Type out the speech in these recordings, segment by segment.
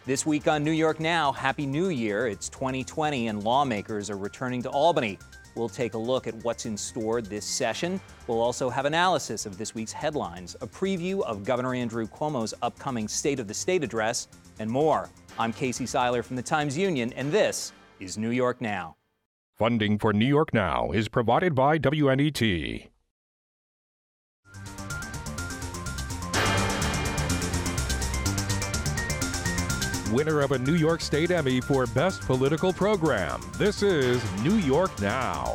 This week on New York Now, Happy New Year. It's 2020 and lawmakers are returning to Albany. We'll take a look at what's in store this session. We'll also have analysis of this week's headlines, a preview of Governor Andrew Cuomo's upcoming State of the State address, and more. I'm Casey Seiler from the Times-Union, and this is New York Now. Funding for New York Now is provided by WNET. Winner of a New York State Emmy for Best Political Program. This is New York Now.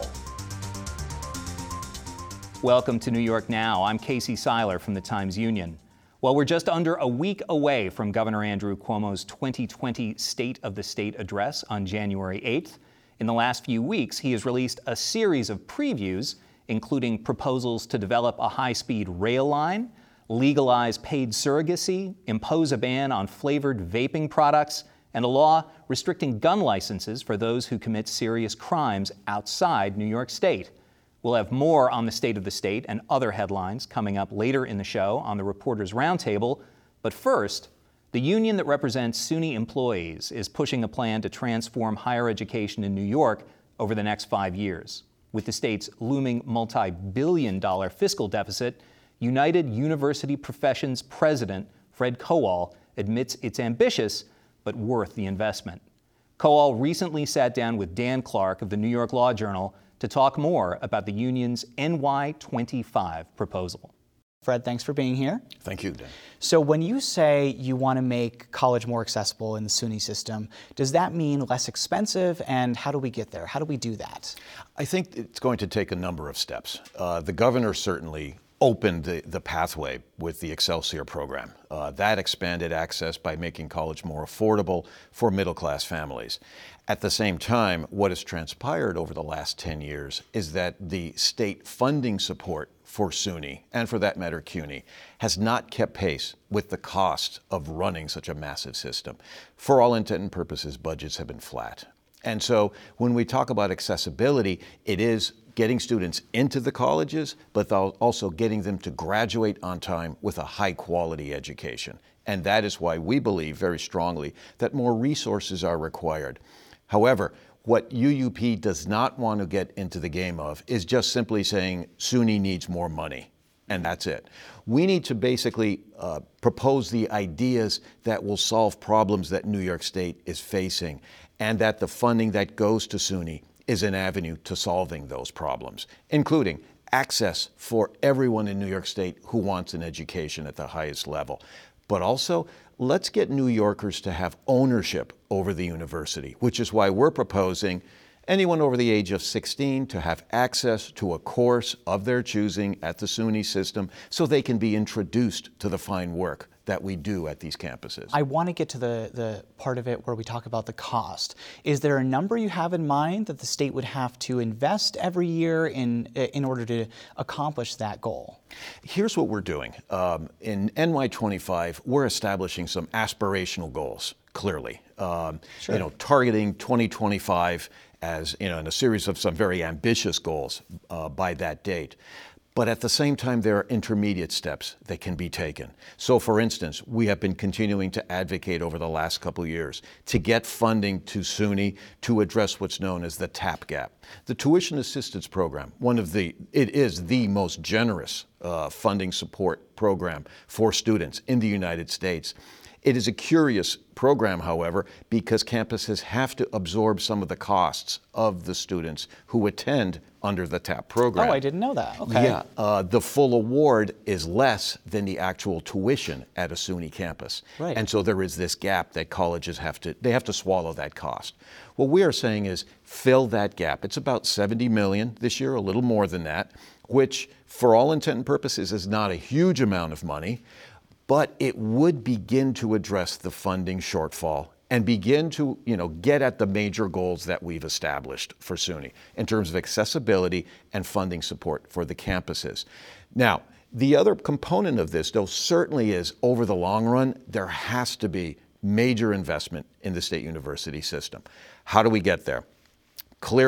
Welcome to New York Now. I'm Casey Seiler from the Times-Union. Well, we're just under a week away from Governor Andrew Cuomo's 2020 State of the State address on January 8th. In the last few weeks, he has released a series of previews, including proposals to develop a high-speed rail line, legalize paid surrogacy, impose a ban on flavored vaping products, and a law restricting gun licenses for those who commit serious crimes outside New York State. We'll have more on the State of the State and other headlines coming up later in the show on the Reporters Roundtable. But first, the union that represents SUNY employees is pushing a plan to transform higher education in New York over the next 5 years. With the state's looming multi-billion-dollar fiscal deficit, United University Professions President Fred Kowal admits it's ambitious, but worth the investment. Kowal recently sat down with Dan Clark of the New York Law Journal to talk more about the union's NY25 proposal. Fred, thanks for being here. Thank you, Dan. So when you say you want to make college more accessible in the SUNY system, does that mean less expensive, and how do we get there? How do we do that? I think it's going to take a number of steps. The governor certainly opened the pathway with the Excelsior program. That expanded access by making college more affordable for middle-class families. At the same time, what has transpired over the last 10 years is that the state funding support for SUNY, and for that matter CUNY, has not kept pace with the cost of running such a massive system. For all intent and purposes, budgets have been flat. And so when we talk about accessibility, it is getting students into the colleges, but also getting them to graduate on time with a high-quality education. And that is why we believe very strongly that more resources are required. However, what UUP does not want to get into the game of is just simply saying SUNY needs more money, and that's it. We need to basically propose the ideas that will solve problems that New York State is facing, and that the funding that goes to SUNY is an avenue to solving those problems, including access for everyone in New York State who wants an education at the highest level. But also, let's get New Yorkers to have ownership over the university, which is why we're proposing anyone over the age of 16 to have access to a course of their choosing at the SUNY system so they can be introduced to the fine work that we do at these campuses. I want to get to the part of it where we talk about the cost. Is there a number you have in mind that the state would have to invest every year in order to accomplish that goal? Here's what we're doing. In NY25, we're establishing some aspirational goals, clearly. Sure. Targeting 2025 as, in a series of some very ambitious goals by that date. But at the same time, there are intermediate steps that can be taken. So for instance, we have been continuing to advocate over the last couple of years to get funding to SUNY to address what's known as the TAP gap. The Tuition Assistance Program, it is the most generous funding support program for students in the United States. It is a curious program, however, because campuses have to absorb some of the costs of the students who attend under the TAP program. Oh, I didn't know that. Okay. Yeah, the full award is less than the actual tuition at a SUNY campus. Right. And so there is this gap that colleges have to swallow that cost. What we are saying is fill that gap. It's about $70 million this year, a little more than that, which for all intent and purposes is not a huge amount of money, but it would begin to address the funding shortfall and begin to, get at the major goals that we've established for SUNY in terms of accessibility and funding support for the campuses. Now, the other component of this, though, certainly is over the long run, there has to be major investment in the state university system. How do we get there? Clearly,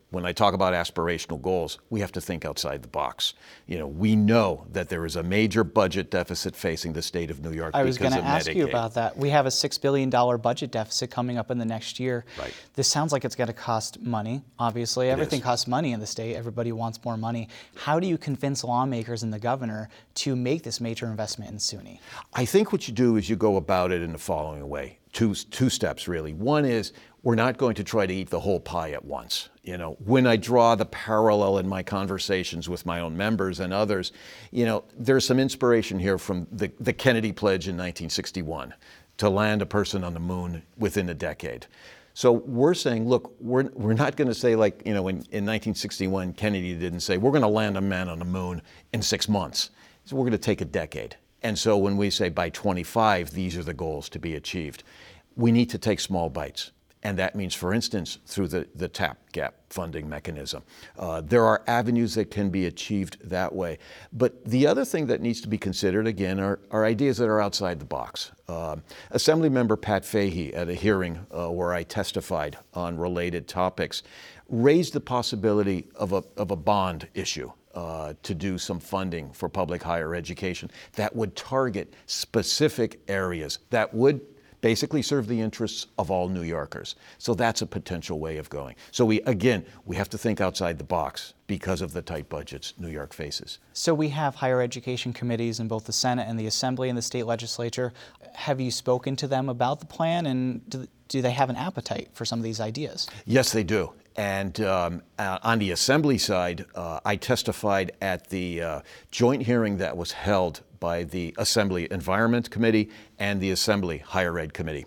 when I talk about aspirational goals, we have to think outside the box. We know that there is a major budget deficit facing the state of New York because of Medicaid. I was going to ask you about that. We have a $6 billion budget deficit coming up in the next year. Right. This sounds like it's going to cost money. Obviously, everything costs money in the state. Everybody wants more money. How do you convince lawmakers and the governor to make this major investment in SUNY? I think what you do is you go about it in the following way. Two steps, really. One is we're not going to try to eat the whole pie at once. When I draw the parallel in my conversations with my own members and others, there's some inspiration here from the Kennedy Pledge in 1961 to land a person on the moon within a decade. So we're saying, look, we're not going to say like, in 1961, Kennedy didn't say, we're going to land a man on the moon in 6 months. So we're going to take a decade. And so when we say by 25, these are the goals to be achieved, we need to take small bites. And that means, for instance, through the TAP gap funding mechanism. There are avenues that can be achieved that way. But the other thing that needs to be considered, again, are ideas that are outside the box. Assemblymember Pat Fahey, at a hearing where I testified on related topics, raised the possibility of a bond issue. To do some funding for public higher education that would target specific areas that would basically serve the interests of all New Yorkers. So that's a potential way of going. So we have to think outside the box because of the tight budgets New York faces. So we have higher education committees in both the Senate and the Assembly and the state legislature. Have you spoken to them about the plan, and do they have an appetite for some of these ideas? Yes, they do. And on the Assembly side, I testified at the joint hearing that was held by the Assembly Environment Committee and the Assembly Higher Ed Committee.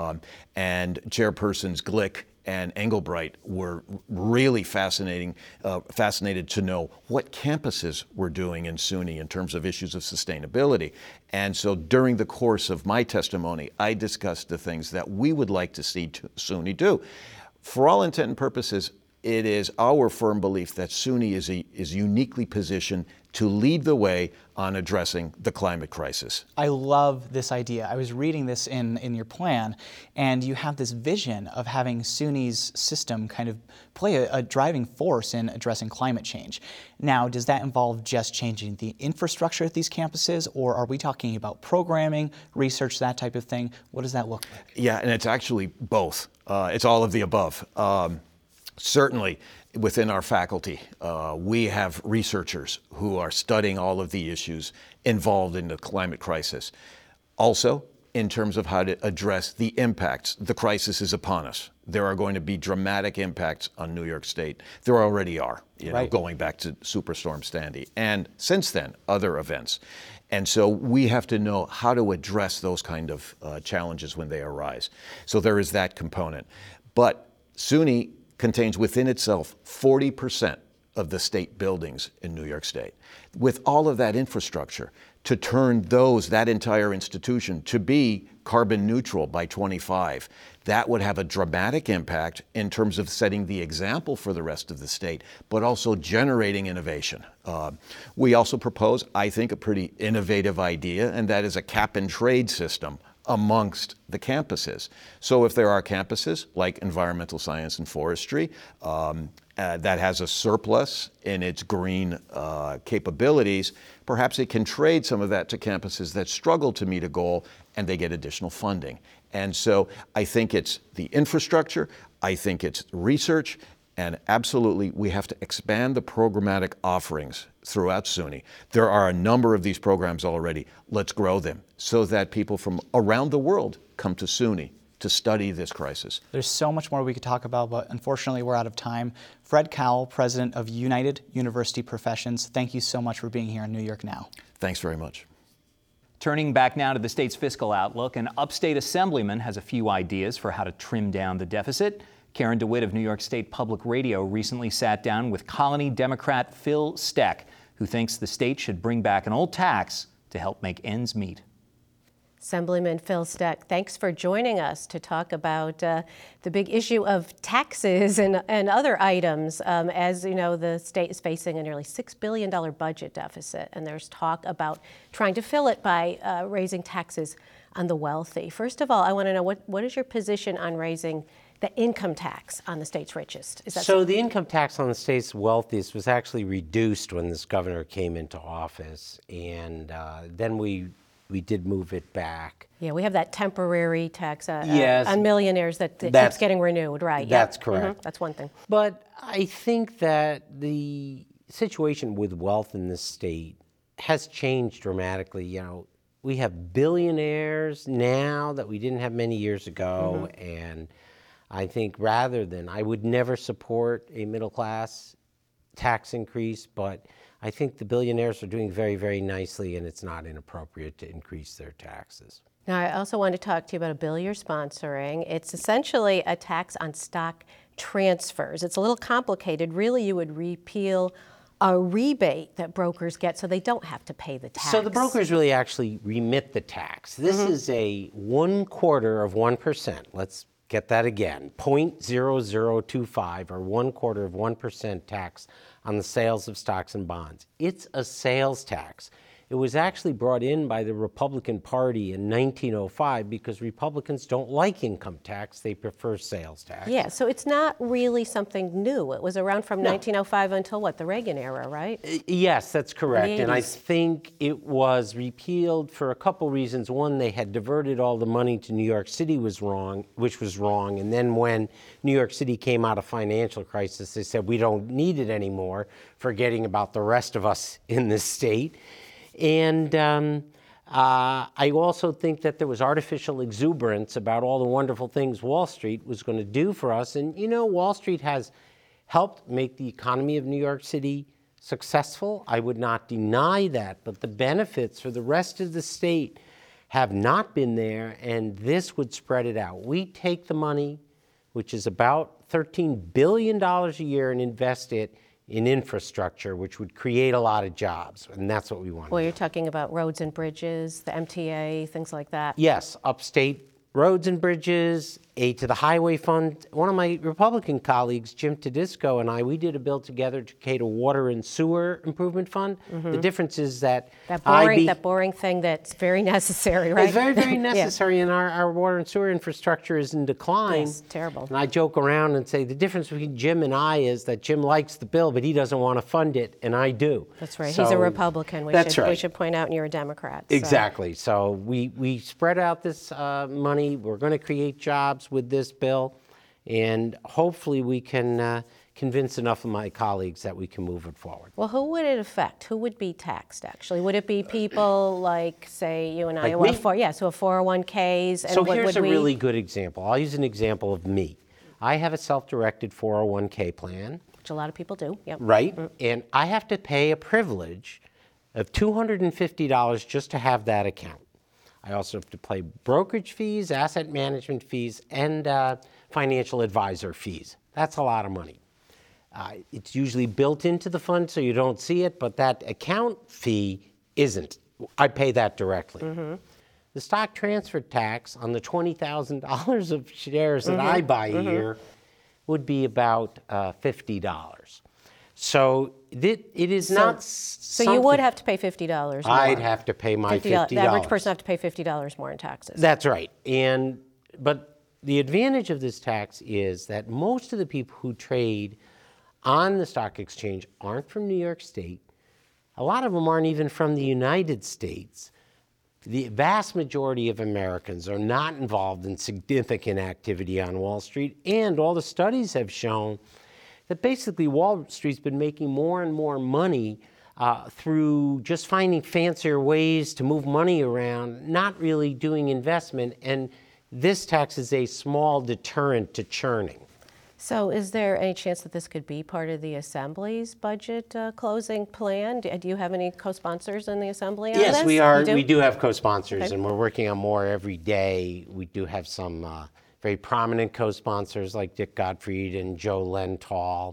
And Chairpersons Glick and Engelbright were really fascinated to know what campuses were doing in SUNY in terms of issues of sustainability. And so during the course of my testimony, I discussed the things that we would like to see SUNY do. For all intent and purposes, it is our firm belief that SUNY is uniquely positioned to lead the way on addressing the climate crisis. I love this idea. I was reading this in your plan, and you have this vision of having SUNY's system kind of play a driving force in addressing climate change. Now, does that involve just changing the infrastructure at these campuses, or are we talking about programming, research, that type of thing? What does that look like? Yeah, and it's actually both. It's all of the above. Certainly, within our faculty, we have researchers who are studying all of the issues involved in the climate crisis. Also, in terms of how to address the impacts, the crisis is upon us. There are going to be dramatic impacts on New York State. There already are, going back to Superstorm Sandy, and since then, other events. And so we have to know how to address those kind of challenges when they arise. So there is that component. But SUNY contains within itself 40% of the state buildings in New York State. With all of that infrastructure, to turn that entire institution to be carbon neutral by 25, that would have a dramatic impact in terms of setting the example for the rest of the state, but also generating innovation. We also propose, I think, a pretty innovative idea, and that is a cap and trade system amongst the campuses. So if there are campuses like environmental science and forestry that has a surplus in its green capabilities, perhaps it can trade some of that to campuses that struggle to meet a goal, and they get additional funding. And so I think it's the infrastructure, I think it's research, and absolutely we have to expand the programmatic offerings throughout SUNY. There are a number of these programs already. Let's grow them so that people from around the world come to SUNY to study this crisis. There's so much more we could talk about, but unfortunately we're out of time. Fred Cowell, president of United University Professions, thank you so much for being here on New York Now. Thanks very much. Turning back now to the state's fiscal outlook, an upstate assemblyman has a few ideas for how to trim down the deficit. Karen DeWitt of New York State Public Radio recently sat down with Colony Democrat Phil Steck, who thinks the state should bring back an old tax to help make ends meet. Assemblyman Phil Steck, thanks for joining us to talk about the big issue of taxes and other items. As you know, the state is facing a nearly $6 billion budget deficit, and there's talk about trying to fill it by raising taxes on the wealthy. First of all, I want to know what is your position on raising the income tax on the state's richest. Is that So the income tax on the state's wealthiest was actually reduced when this governor came into office, and then we did move it back. Yeah, we have that temporary tax Yes. on millionaires that keeps getting renewed, right? That's Yep. correct. That's one thing. But I think that the situation with wealth in this state has changed dramatically. You know, we have billionaires now that we didn't have many years ago, and I think I would never support a middle class tax increase, but I think the billionaires are doing very, very nicely, and it's not inappropriate to increase their taxes. Now, I also want to talk to you about a bill you're sponsoring. It's essentially a tax on stock transfers. It's a little complicated. Really, you would repeal a rebate that brokers get so they don't have to pay the tax. So the brokers really actually remit the tax. This is a 1/4 of 1%. Let's get that again. 0.0025 or 1/4 of 1% tax on the sales of stocks and bonds. It's a sales tax. It was actually brought in by the Republican Party in 1905 because Republicans don't like income tax. They prefer sales tax. Yeah, so it's not really something new. It was around from 1905 until what, the Reagan era, right? Yes, that's correct. The And I 80s. think it was repealed for a couple reasons. One, they had diverted all the money to New York City, which was wrong. And then when New York City came out of financial crisis, they said, we don't need it anymore, forgetting about the rest of us in this state. And I also think that there was artificial exuberance about all the wonderful things Wall Street was going to do for us. And, you know, Wall Street has helped make the economy of New York City successful. I would not deny that. But the benefits for the rest of the state have not been there, and this would spread it out. We take the money, which is about $13 billion a year, and invest it in infrastructure, which would create a lot of jobs, and that's what we want. Well, you're talking about roads and bridges, the MTA, things like that. Yes, upstate roads and bridges, aid to the highway fund. One of my Republican colleagues, Jim Tedisco, and I, we did a bill together to create a water and sewer improvement fund. The difference is that That boring thing that's very necessary, right? It's very, very necessary, and our water and sewer infrastructure is in decline. Yes, terrible. And I joke around and say the difference between Jim and I is that Jim likes the bill, but he doesn't want to fund it, and I do. That's right. So, He's a Republican. That's right. We should point out, and you're a Democrat. So. Exactly. So we spread out this money. We're going to create jobs with this bill, and hopefully we can convince enough of my colleagues that we can move it forward. Well, who would it affect? Who would be taxed, actually? Would it be people like, say, you and I? Like well, me? So 401ks. And So what here's would a really good example. I'll use an example of me. I have a self-directed 401k plan. Which a lot of people do, yep. Right? And I have to pay a privilege of $250 just to have that account. I also have to pay brokerage fees, asset management fees, and financial advisor fees. That's a lot of money. It's usually built into the fund so you don't see it, but that account fee isn't. I pay that directly. The stock transfer tax on the $20,000 of shares that I buy a year would be about $50. So it is not So you would have to pay $50 more. I'd have to pay my $50. The average person would have to pay $50 more in taxes. That's right. But the advantage of this tax is that most of the people who trade on the stock exchange aren't from New York State. A lot of them aren't even from the United States. The vast majority of Americans are not involved in significant activity on Wall Street, and all the studies have shown that basically Wall Street's been making more and more money through just finding fancier ways to move money around, not really doing investment, and this tax is a small deterrent to churning. So is there any chance that this could be part of the Assembly's budget closing plan? Do you have any co-sponsors in the Assembly on this? Yes, we are. You do? We do have co-sponsors, Okay. and we're working on more every day. We do have some very prominent co-sponsors like Dick Gottfried and Joe Lentall.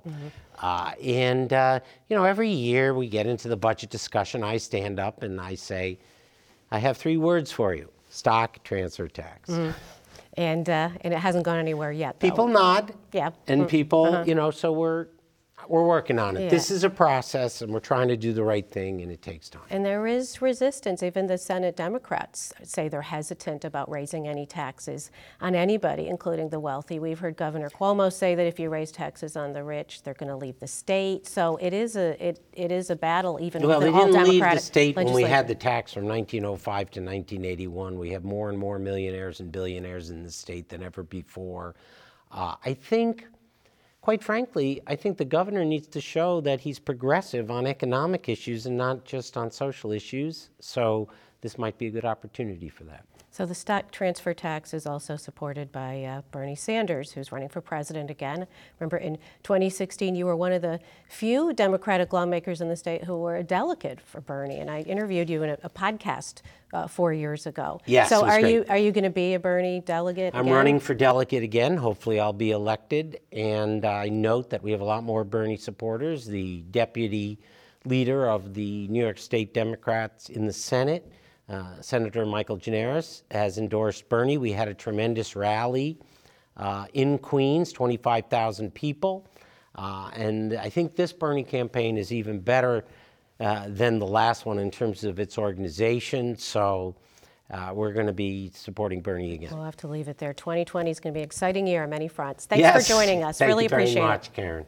Every year we get into the budget discussion, I stand up and I say, I have 3 words for you: stock transfer tax. And it hasn't gone anywhere yet, though. People nod. Yeah. And people, so We're working on it. Yeah. This is a process, and we're trying to do the right thing, and it takes time. And there is resistance. Even the Senate Democrats say they're hesitant about raising any taxes on anybody, including the wealthy. We've heard Governor Cuomo say that if you raise taxes on the rich, they're going to leave the state. So it is a battle, even Well, with they all didn't leave Democratic the state when we legislature. had the tax from 1905 to 1981. We have more and more millionaires and billionaires in the state than ever before. I think, quite frankly, I think the governor needs to show that he's progressive on economic issues and not just on social issues. So this might be a good opportunity for that. So the stock transfer tax is also supported by Bernie Sanders, who's running for president again. Remember, in 2016, you were one of the few Democratic lawmakers in the state who were a delegate for Bernie, and I interviewed you in a podcast 4 years ago. Yes, so it was great. are you going to be a Bernie delegate I'm again? running for delegate again. Hopefully I'll be elected. And I note that we have a lot more Bernie supporters. The deputy leader of the New York State Democrats in the Senate, Senator Michael Gianaris, has endorsed Bernie. We had a tremendous rally in Queens, 25,000 people. And I think this Bernie campaign is even better than the last one in terms of its organization. So we're going to be supporting Bernie again. We'll have to leave it there. 2020 is going to be an exciting year on many fronts. Thanks for joining us. Really appreciate it. Thank you very much, Karen.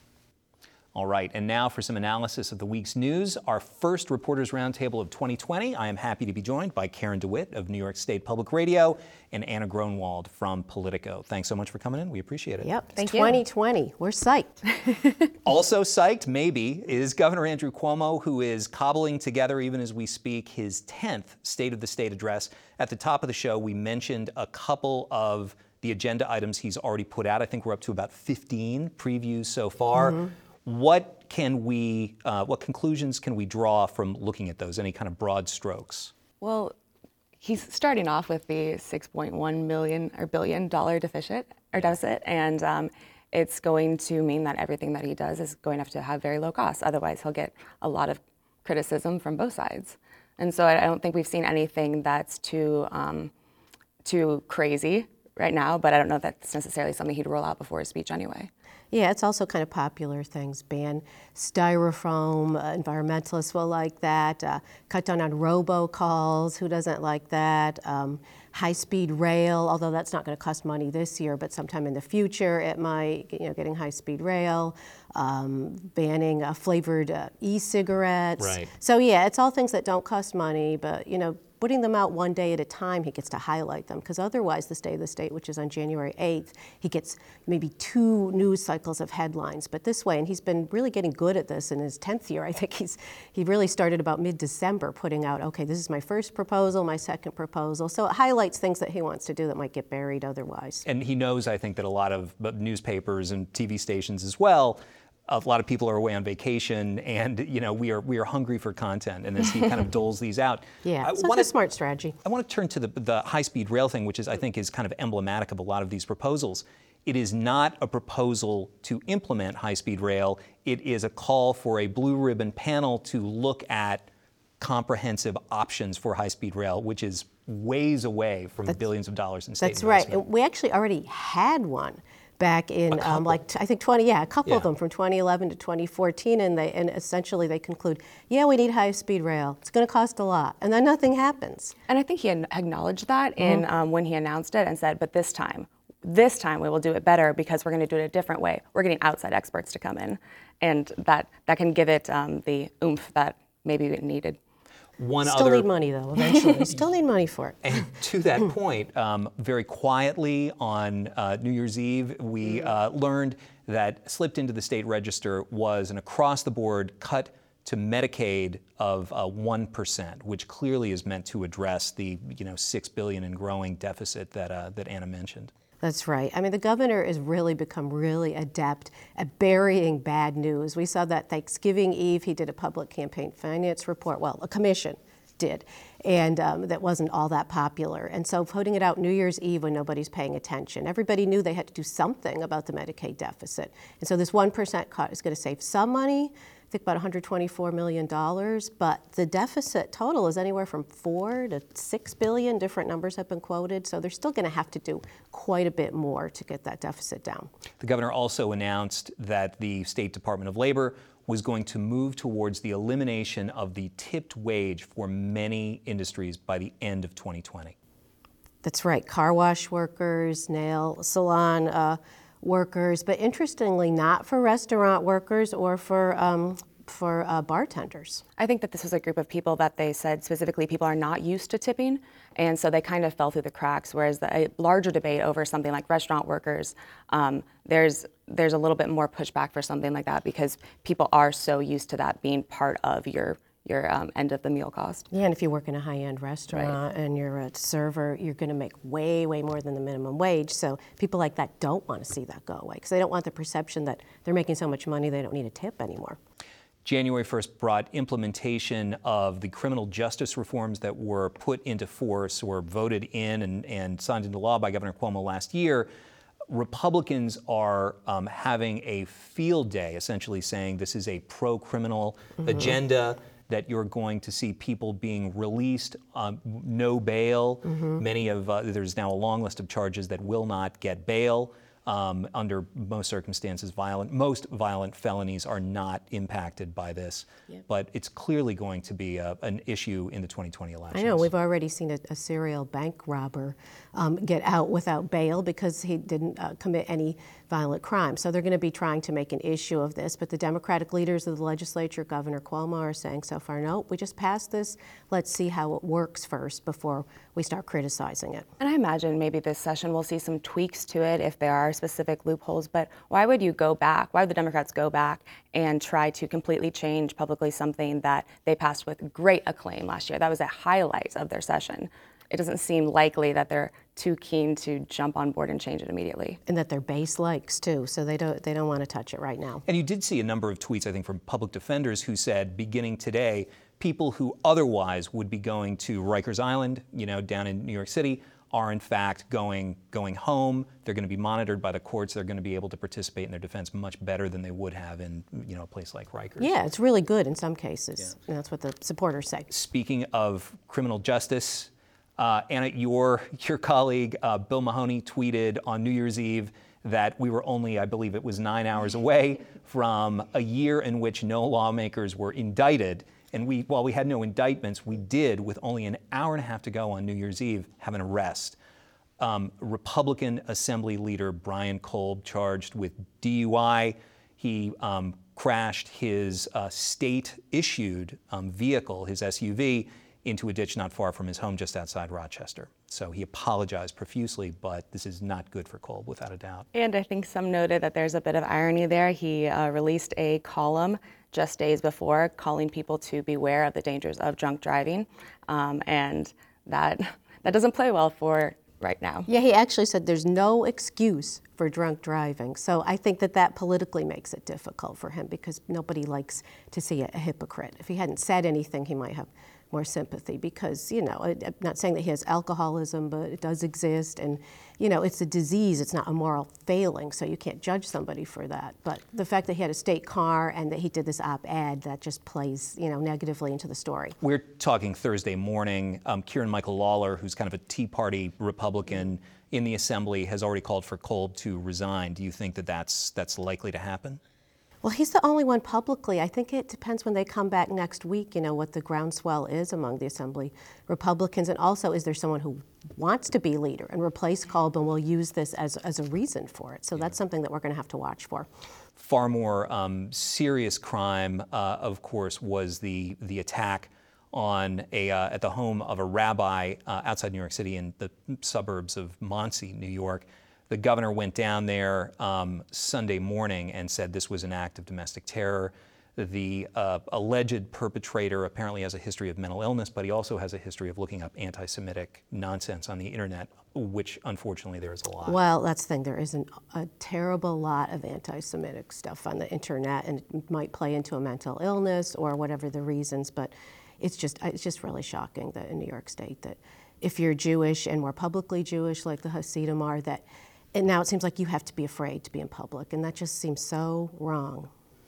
All right, and now for some analysis of the week's news, our first Reporters Roundtable of 2020. I am happy to be joined by Karen DeWitt of New York State Public Radio and Anna Gronwald from Politico. Thanks so much for coming in. We appreciate it. Yep, Thank you. 2020. We're psyched. Also psyched, maybe, is Governor Andrew Cuomo, who is cobbling together, even as we speak, his 10th State of the State address. At the top of the show, we mentioned a couple of the agenda items he's already put out. I think we're up to about 15 previews so far. Mm-hmm. What conclusions can we draw from looking at those? Any kind of broad strokes? Well, he's starting off with the $6.1 billion deficit, and it's going to mean that everything that he does is going to have to have very low costs. Otherwise, he'll get a lot of criticism from both sides. And so I don't think we've seen anything that's too crazy right now, but I don't know if that's necessarily something he'd roll out before his speech anyway. Yeah, it's also kind of popular things. Ban styrofoam, environmentalists will like that. Cut down on robocalls, who doesn't like that? High-speed rail, although that's not going to cost money this year, but sometime in the future it might, getting high-speed rail. Banning flavored e-cigarettes. Right. So yeah, it's all things that don't cost money, but putting them out one day at a time, he gets to highlight them, because otherwise the State of the State, which is on January 8th, he gets maybe 2 news cycles of headlines. But this way, and he's been really getting good at this in his 10th year, I think he really started about mid-December putting out, okay, this is my first proposal, my second proposal. So it highlights things that he wants to do that might get buried otherwise. And he knows, I think, that a lot of newspapers and TV stations as well, a lot of people are away on vacation, and we are hungry for content. And as he kind of doles these out, yeah, so it's a smart strategy. I want to turn to the high-speed rail thing, which I think is kind of emblematic of a lot of these proposals. It is not a proposal to implement high-speed rail. It is a call for a blue ribbon panel to look at comprehensive options for high-speed rail, which is ways away from billions of dollars in state investment. That's right. We actually already had one back in I think 20, a couple of them from 2011 to 2014, and essentially they conclude, we need high-speed rail. It's going to cost a lot, and then nothing happens. And I think he acknowledged that in when he announced it and said, but this time we will do it better because we're going to do it a different way. We're getting outside experts to come in, and that can give it the oomph that maybe it needed. Still need money, though, eventually. Still need money for it. And to that point, very quietly on New Year's Eve, we learned that slipped into the state register was an across-the-board cut to Medicaid of 1%, which clearly is meant to address the $6 billion and growing deficit that Anna mentioned. That's right. I mean, the governor has really become really adept at burying bad news. We saw that Thanksgiving Eve, he did a public campaign finance report. Well, a commission did, and that wasn't all that popular. And so putting it out New Year's Eve when nobody's paying attention, everybody knew they had to do something about the Medicaid deficit. And so this 1% cut is going to save some money. think about $124 million, but the deficit total is anywhere from $4 to $6 billion. Different numbers have been quoted, so they're still going to have to do quite a bit more to get that deficit down. The governor also announced that the State Department of Labor was going to move towards the elimination of the tipped wage for many industries by the end of 2020. That's right, car wash workers, nail salon workers, but interestingly not for restaurant workers or for bartenders. I think that this was a group of people that they said specifically people are not used to tipping, and so they kind of fell through the cracks, whereas a larger debate over something like restaurant workers, there's a little bit more pushback for something like that because people are so used to that being part of your end of the meal cost. Yeah, and if you work in a high-end restaurant and you're a server, you're going to make way, way more than the minimum wage. So people like that don't want to see that go away because they don't want the perception that they're making so much money they don't need a tip anymore. January 1st brought implementation of the criminal justice reforms that were put into force or voted in and signed into law by Governor Cuomo last year. Republicans are having a field day, essentially saying this is a pro-criminal agenda, that you're going to see people being released, no bail. There's now a long list of charges that will not get bail. Under most circumstances, most violent felonies are not impacted by this, but it's clearly going to be an issue in the 2020 elections. I know, we've already seen a serial bank robber get out without bail because he didn't commit any violent crime. So they're going to be trying to make an issue of this, but the Democratic leaders of the legislature, Governor Cuomo, are saying so far, no, we just passed this. Let's see how it works first before we start criticizing it. And I imagine maybe this session we'll see some tweaks to it if there are specific loopholes, but why would you go back? Why would the Democrats go back and try to completely change publicly something that they passed with great acclaim last year? That was a highlight of their session. It doesn't seem likely that they're too keen to jump on board and change it immediately. And that their base likes too, so they don't want to touch it right now. And you did see a number of tweets, I think, from public defenders who said, beginning today, people who otherwise would be going to Rikers Island, down in New York City, are in fact going home. They're going to be monitored by the courts. They're going to be able to participate in their defense much better than they would have in a place like Rikers. Yeah, it's really good in some cases. And that's what the supporters say. Speaking of criminal justice, Anna, your colleague Bill Mahoney tweeted on New Year's Eve that we were only, I believe it was 9 hours away from a year in which no lawmakers were indicted. And while we had no indictments, we did, with only an hour and a half to go on New Year's Eve, have an arrest. Republican Assembly Leader Brian Kolb charged with DUI. He crashed his state-issued vehicle, his SUV, into a ditch not far from his home just outside Rochester. So he apologized profusely, but this is not good for Kolb, without a doubt. And I think some noted that there's a bit of irony there. He released a column just days before calling people to beware of the dangers of drunk driving, and that doesn't play well for right now. Yeah, he actually said there's no excuse for drunk driving. So I think that politically makes it difficult for him because nobody likes to see a hypocrite. If he hadn't said anything, he might have more sympathy because, I'm not saying that he has alcoholism, but it does exist. And, it's a disease. It's not a moral failing, so you can't judge somebody for that. But the fact that he had a state car and that he did this op-ed, that just plays, negatively into the story. We're talking Thursday morning. Kieran Michael Lawler, who's kind of a Tea Party Republican in the Assembly, has already called for Kolb to resign. Do you think that that's likely to happen? Well, he's the only one publicly. I think it depends when they come back next week, what the groundswell is among the Assembly Republicans. And also, is there someone who wants to be leader and replace Kolb and will use this as a reason for it? So that's something that we're going to have to watch for. Far more serious crime, of course, was the attack on at the home of a rabbi outside New York City in the suburbs of Monsey, New York. The governor went down there Sunday morning and said this was an act of domestic terror. The alleged perpetrator apparently has a history of mental illness, but he also has a history of looking up anti-Semitic nonsense on the internet, which unfortunately there is a lot. Well, that's the thing. There is a terrible lot of anti-Semitic stuff on the internet, and it might play into a mental illness or whatever the reasons, but it's just really shocking that in New York State that if you're Jewish and more publicly Jewish like the Hasidim are, and now it seems like you have to be afraid to be in public, and that just seems so wrong.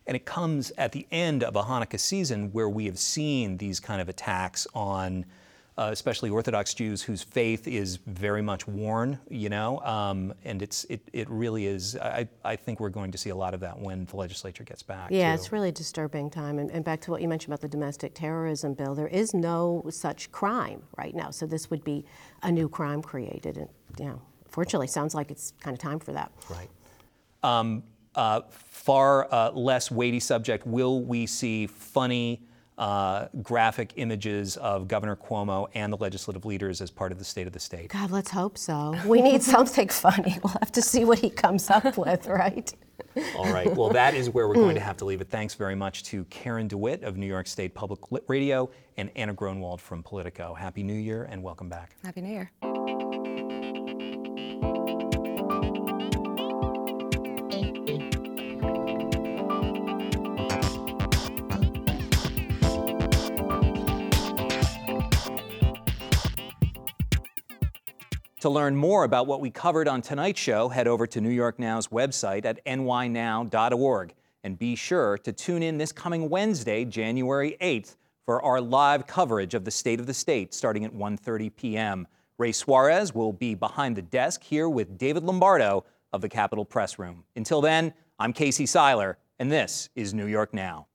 And it comes at the end of a Hanukkah season where we have seen these kind of attacks on especially Orthodox Jews whose faith is very much worn, and it really is. I think we're going to see a lot of that when the legislature gets back. Yeah, too. it's really a disturbing time. And back to what you mentioned about the domestic terrorism bill, there is no such crime right now. So this would be a new crime created. And, fortunately, sounds like it's kind of time for that. Right. Far less weighty subject. Will we see funny graphic images of Governor Cuomo and the legislative leaders as part of the State of the State? God, let's hope so. We need something funny. We'll have to see what he comes up with, right? All right. Well, that is where we're going to have to leave it. Thanks very much to Karen DeWitt of New York State Public Radio and Anna Gronwald from Politico. Happy New Year and welcome back. Happy New Year. To learn more about what we covered on tonight's show, head over to New York Now's website at nynow.org. And be sure to tune in this coming Wednesday, January 8th, for our live coverage of the State of the State starting at 1:30 p.m. Ray Suarez will be behind the desk here with David Lombardo of the Capitol Press Room. Until then, I'm Casey Seiler, and this is New York Now.